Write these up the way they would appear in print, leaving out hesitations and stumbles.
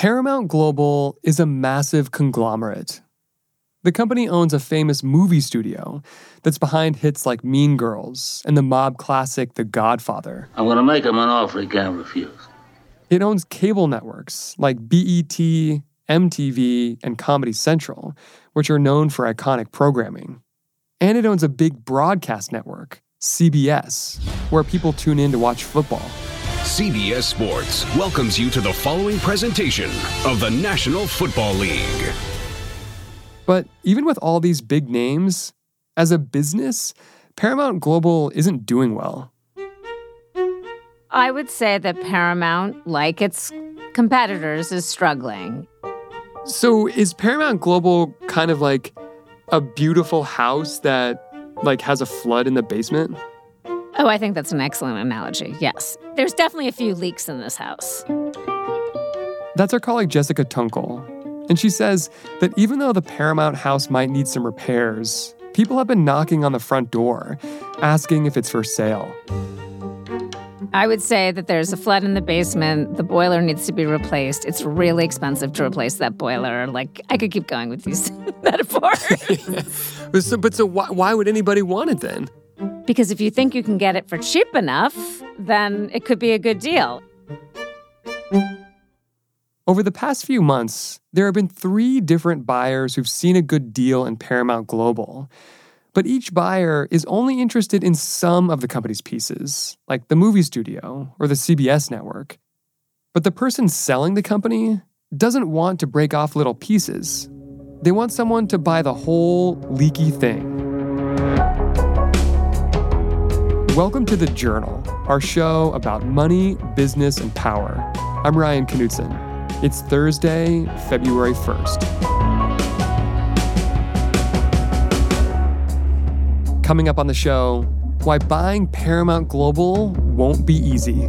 Paramount Global is a massive conglomerate. The company owns a famous movie studio that's behind hits like Mean Girls and the mob classic The Godfather. I'm going to make him an offer he can't refuse. It owns cable networks like BET, MTV, and Comedy Central, which are known for iconic programming. And it owns a big broadcast network, CBS, where people tune in to watch football. CBS Sports welcomes you to the following presentation of the National Football League. But even with all these big names, as a business, Paramount Global isn't doing well. I would say that Paramount, like its competitors, is struggling. So is Paramount Global kind of like a beautiful house that has a flood in the basement? Oh, I think that's an excellent analogy, yes. There's definitely a few leaks in this house. That's our colleague Jessica Tunkel. And she says that even though the Paramount house might need some repairs, people have been knocking on the front door, asking if it's for sale. I would say that there's a flood in the basement. The boiler needs to be replaced. It's really expensive to replace that boiler. I could keep going with these metaphors. So why would anybody want it then? Because if you think you can get it for cheap enough, then it could be a good deal. Over the past few months, there have been 3 different buyers who've seen a good deal in Paramount Global. But each buyer is only interested in some of the company's pieces, like the movie studio or the CBS network. But the person selling the company doesn't want to break off little pieces. They want someone to buy the whole leaky thing. Welcome to The Journal, our show about money, business, and power. I'm Ryan Knutson. It's Thursday, February 1st. Coming up on the show, why buying Paramount Global won't be easy.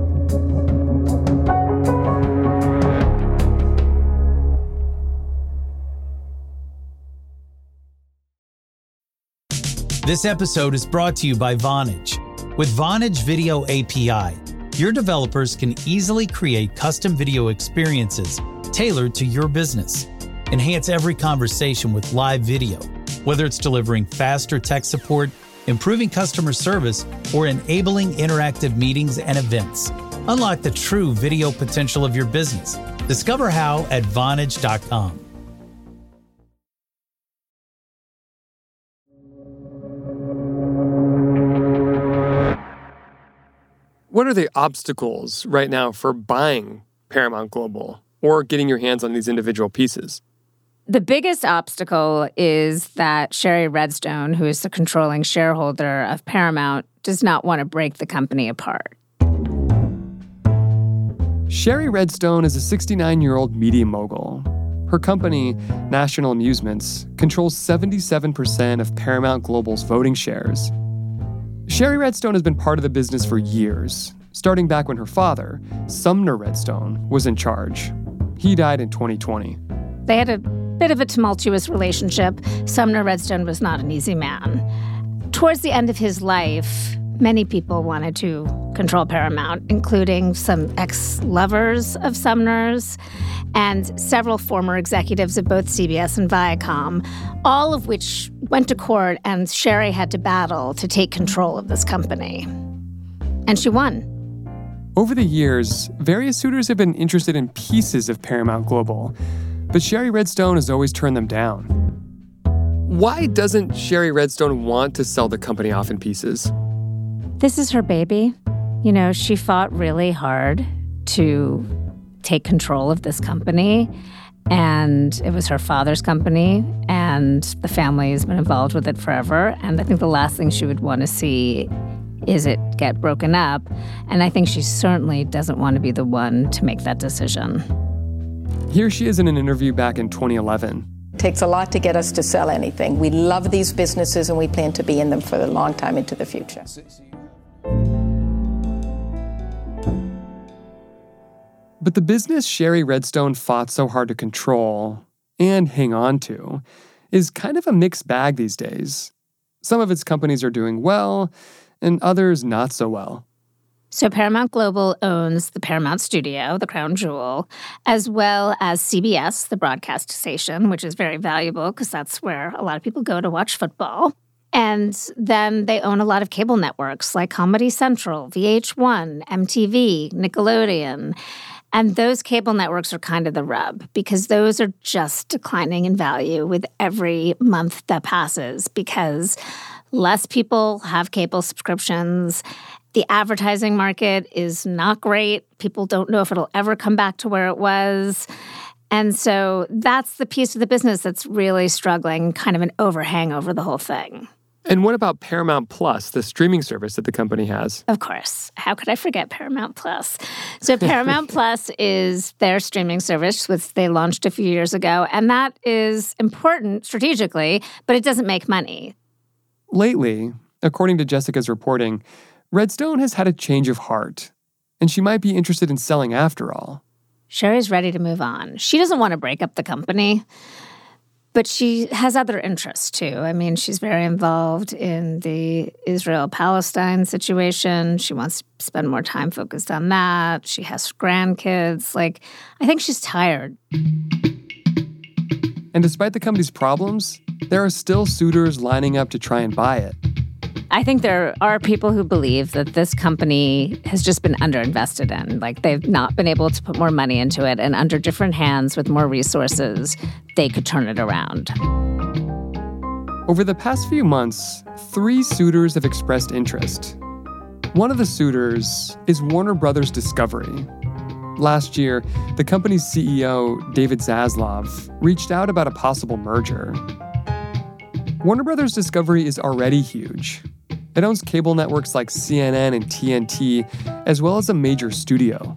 This episode is brought to you by Vonage. With Vonage Video API, your developers can easily create custom video experiences tailored to your business. Enhance every conversation with live video, whether it's delivering faster tech support, improving customer service, or enabling interactive meetings and events. Unlock the true video potential of your business. Discover how at Vonage.com. What are the obstacles right now for buying Paramount Global or getting your hands on these individual pieces? The biggest obstacle is that Shari Redstone, who is the controlling shareholder of Paramount, does not want to break the company apart. Shari Redstone is a 69-year-old media mogul. Her company, National Amusements, controls 77% of Paramount Global's voting shares. Shari Redstone has been part of the business for years, starting back when her father, Sumner Redstone, was in charge. He died in 2020. They had a bit of a tumultuous relationship. Sumner Redstone was not an easy man. Towards the end of his life, many people wanted to control Paramount, including some ex-lovers of Sumner's and several former executives of both CBS and Viacom, all of which went to court, and Shari had to battle to take control of this company. And she won. Over the years, various suitors have been interested in pieces of Paramount Global, but Shari Redstone has always turned them down. Why doesn't Shari Redstone want to sell the company off in pieces? This is her baby. You know, she fought really hard to take control of this company, and it was her father's company, and the family has been involved with it forever, and I think the last thing she would want to see is it get broken up, and I think she certainly doesn't want to be the one to make that decision. Here she is in an interview back in 2011. It takes a lot to get us to sell anything. We love these businesses, and we plan to be in them for a long time into the future. But the business Shari Redstone fought so hard to control and hang on to is kind of a mixed bag these days. Some of its companies are doing well, and others not so well. So Paramount Global owns the Paramount Studio, the crown jewel, as well as CBS, the broadcast station, which is very valuable because that's where a lot of people go to watch football. And then they own a lot of cable networks like Comedy Central, VH1, MTV, Nickelodeon. And those cable networks are kind of the rub because those are just declining in value with every month that passes because less people have cable subscriptions. The advertising market is not great. People don't know if it'll ever come back to where it was. And so that's the piece of the business that's really struggling, kind of an overhang over the whole thing. And what about Paramount Plus, the streaming service that the company has? Of course. How could I forget Paramount Plus? So Paramount Plus is their streaming service, which they launched a few years ago. And that is important strategically, but it doesn't make money. Lately, according to Jessica's reporting, Redstone has had a change of heart, and she might be interested in selling after all. Sherry's ready to move on. She doesn't want to break up the company, but she has other interests too. I mean, she's very involved in the Israel-Palestine situation. She wants to spend more time focused on that. She has grandkids. I think she's tired. And despite the company's problems, there are still suitors lining up to try and buy it. I think there are people who believe that this company has just been underinvested in. They've not been able to put more money into it, and under different hands with more resources, they could turn it around. Over the past few months, 3 suitors have expressed interest. One of the suitors is Warner Brothers Discovery. Last year, the company's CEO, David Zaslav, reached out about a possible merger. Warner Brothers Discovery is already huge. It owns cable networks like CNN and TNT, as well as a major studio.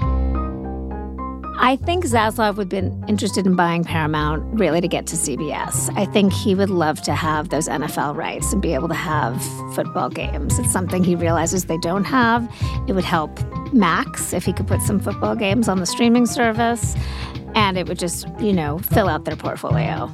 I think Zaslav would have been interested in buying Paramount really to get to CBS. I think he would love to have those NFL rights and be able to have football games. It's something he realizes they don't have. It would help Max if he could put some football games on the streaming service, and it would just, fill out their portfolio.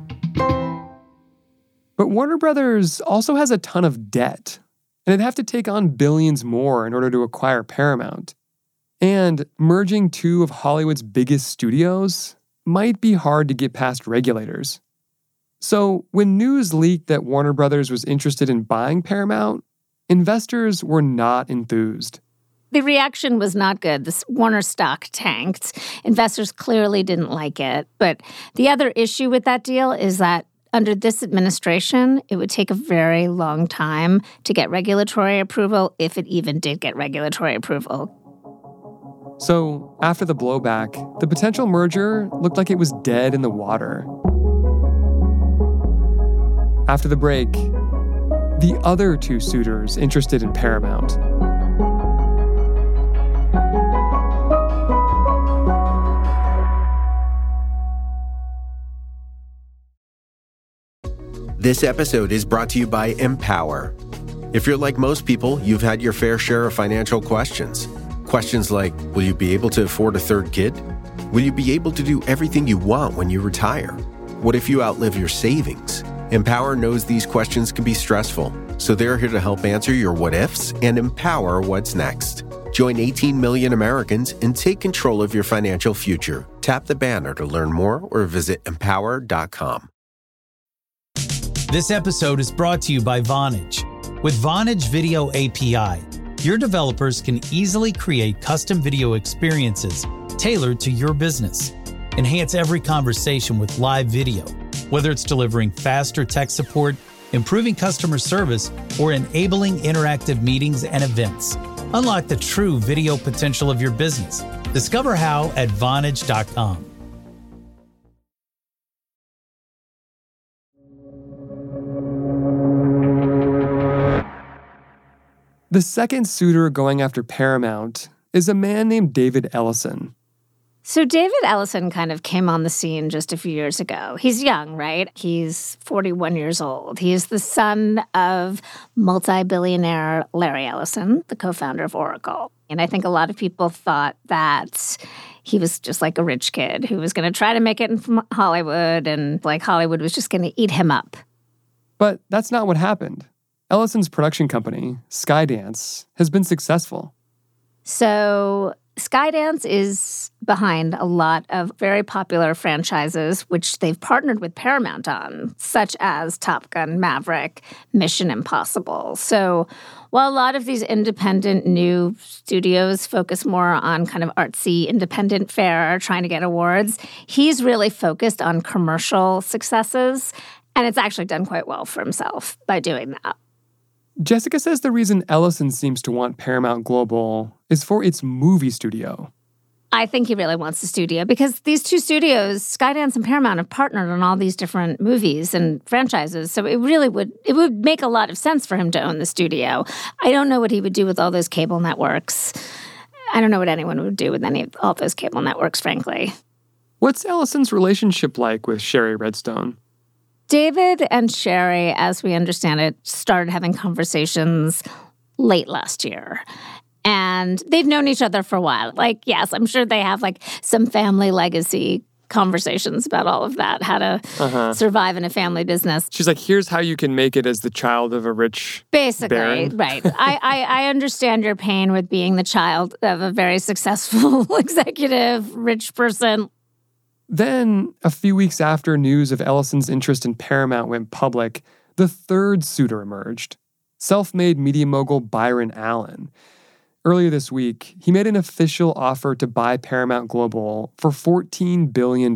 But Warner Brothers also has a ton of debt, and it'd have to take on billions more in order to acquire Paramount. And merging 2 of Hollywood's biggest studios might be hard to get past regulators. So when news leaked that Warner Brothers was interested in buying Paramount, investors were not enthused. The reaction was not good. The Warner stock tanked. Investors clearly didn't like it. But the other issue with that deal is that under this administration, it would take a very long time to get regulatory approval, if it even did get regulatory approval. So, after the blowback, the potential merger looked like it was dead in the water. After the break, the other 2 suitors interested in Paramount. This episode is brought to you by Empower. If you're like most people, you've had your fair share of financial questions. Questions like, will you be able to afford a 3rd kid? Will you be able to do everything you want when you retire? What if you outlive your savings? Empower knows these questions can be stressful, so they're here to help answer your what-ifs and empower what's next. Join 18 million Americans and take control of your financial future. Tap the banner to learn more or visit empower.com. This episode is brought to you by Vonage. With Vonage Video API, your developers can easily create custom video experiences tailored to your business. Enhance every conversation with live video, whether it's delivering faster tech support, improving customer service, or enabling interactive meetings and events. Unlock the true video potential of your business. Discover how at Vonage.com. The second suitor going after Paramount is a man named David Ellison. So David Ellison kind of came on the scene just a few years ago. He's young, right? He's 41 years old. He is the son of multi-billionaire Larry Ellison, the co-founder of Oracle. And I think a lot of people thought that he was just like a rich kid who was going to try to make it in Hollywood, and Hollywood was just going to eat him up. But that's not what happened. Ellison's production company, Skydance, has been successful. So Skydance is behind a lot of very popular franchises, which they've partnered with Paramount on, such as Top Gun Maverick, Mission Impossible. So while a lot of these independent new studios focus more on kind of artsy independent fare, trying to get awards, he's really focused on commercial successes, and it's actually done quite well for himself by doing that. Jessica says the reason Ellison seems to want Paramount Global is for its movie studio. I think he really wants the studio because these two studios, Skydance and Paramount, have partnered on all these different movies and franchises. So it would make a lot of sense for him to own the studio. I don't know what he would do with all those cable networks. I don't know what anyone would do with all those cable networks, frankly. What's Ellison's relationship like with Shari Redstone? David and Shari, as we understand it, started having conversations late last year. And they've known each other for a while. Like, yes, I'm sure they have like some family legacy conversations about all of that, how to survive in a family business. She's like, here's how you can make it as the child of a rich Basically, baron. Right. I understand your pain with being the child of a very successful executive, rich person. Then, a few weeks after news of Ellison's interest in Paramount went public, the third suitor emerged, self-made media mogul Byron Allen. Earlier this week, he made an official offer to buy Paramount Global for $14 billion.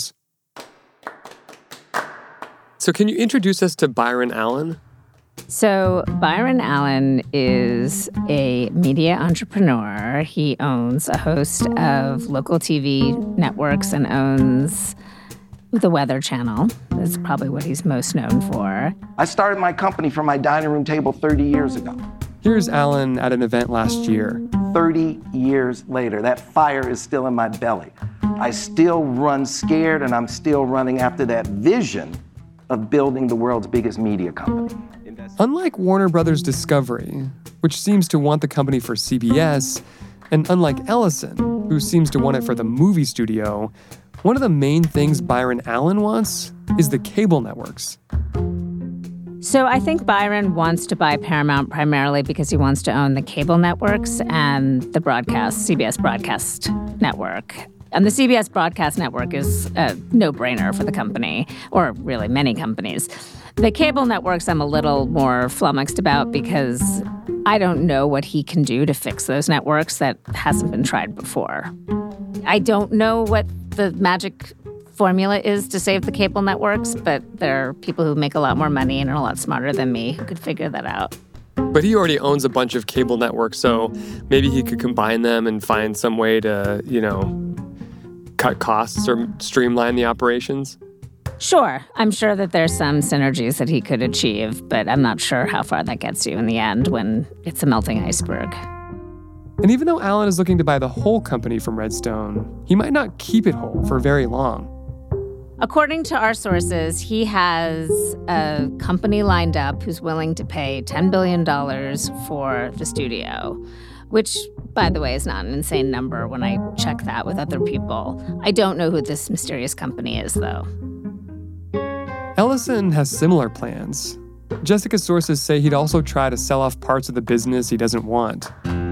So can you introduce us to Byron Allen? So Byron Allen is a media entrepreneur. He owns a host of local TV networks and owns the Weather Channel. That's probably what he's most known for. I started my company from my dining room table 30 years ago. Here's Allen at an event last year. 30 years later, that fire is still in my belly. I still run scared, and I'm still running after that vision of building the world's biggest media company. Unlike Warner Brothers Discovery, which seems to want the company for CBS, and unlike Ellison, who seems to want it for the movie studio, one of the main things Byron Allen wants is the cable networks. So I think Byron wants to buy Paramount primarily because he wants to own the cable networks and the CBS Broadcast Network. And the CBS Broadcast Network is a no-brainer for the company, or really many companies. The cable networks I'm a little more flummoxed about because I don't know what he can do to fix those networks that hasn't been tried before. I don't know what the magic formula is to save the cable networks, but there are people who make a lot more money and are a lot smarter than me who could figure that out. But he already owns a bunch of cable networks, so maybe he could combine them and find some way to, cut costs or streamline the operations. Sure. I'm sure that there's some synergies that he could achieve, but I'm not sure how far that gets you in the end when it's a melting iceberg. And even though Allen is looking to buy the whole company from Redstone, he might not keep it whole for very long. According to our sources, he has a company lined up who's willing to pay $10 billion for the studio, which, by the way, is not an insane number when I check that with other people. I don't know who this mysterious company is, though. Ellison has similar plans. Jessica's sources say he'd also try to sell off parts of the business he doesn't want.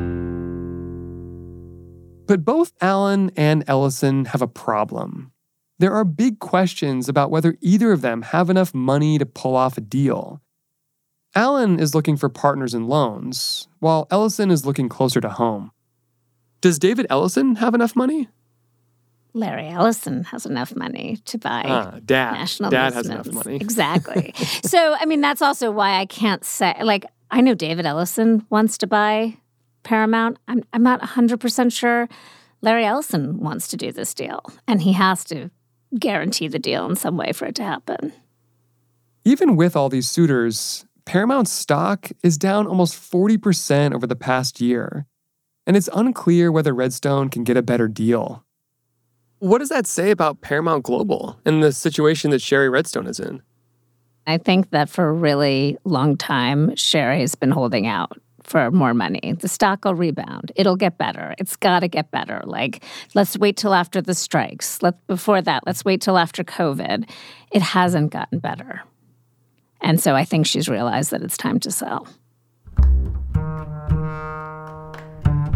But both Allen and Ellison have a problem. There are big questions about whether either of them have enough money to pull off a deal. Allen is looking for partners in loans, while Ellison is looking closer to home. Does David Ellison have enough money? Larry Ellison has enough money to buy national Dad business. has enough money. Exactly. So, that's also why I can't say, I know David Ellison wants to buy Paramount. I'm not 100% sure Larry Ellison wants to do this deal, and he has to guarantee the deal in some way for it to happen. Even with all these suitors, Paramount's stock is down almost 40% over the past year, and it's unclear whether Redstone can get a better deal. What does that say about Paramount Global and the situation that Shari Redstone is in? I think that for a really long time, Shari has been holding out for more money. The stock will rebound. It'll get better. It's got to get better. Let's wait till after the strikes. Before that, let's wait till after COVID. It hasn't gotten better. And so I think she's realized that it's time to sell.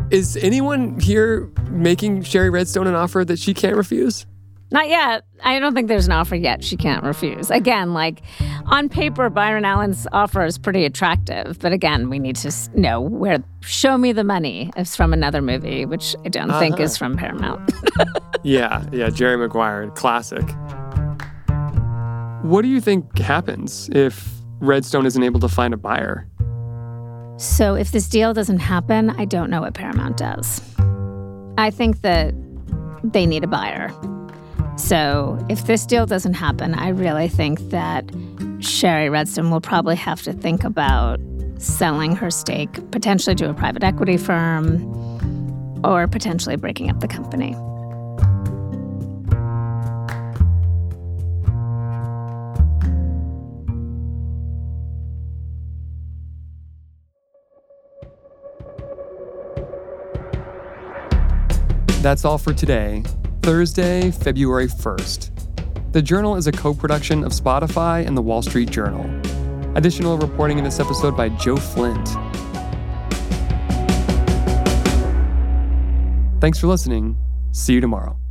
Is anyone here making Shari Redstone an offer that she can't refuse? Not yet. I don't think there's an offer yet she can't refuse. Again, like, on paper, Byron Allen's offer is pretty attractive. But again, we need to know where Show Me the Money is from another movie, which I don't think is from Paramount. Yeah, Jerry Maguire, classic. What do you think happens if Redstone isn't able to find a buyer? So if this deal doesn't happen, I don't know what Paramount does. I think that they need a buyer. So if this deal doesn't happen, I really think that Shari Redstone will probably have to think about selling her stake, potentially to a private equity firm, or potentially breaking up the company. That's all for today, Thursday, February 1st. The Journal is a co-production of Spotify and The Wall Street Journal. Additional reporting in this episode by Joe Flint. Thanks for listening. See you tomorrow.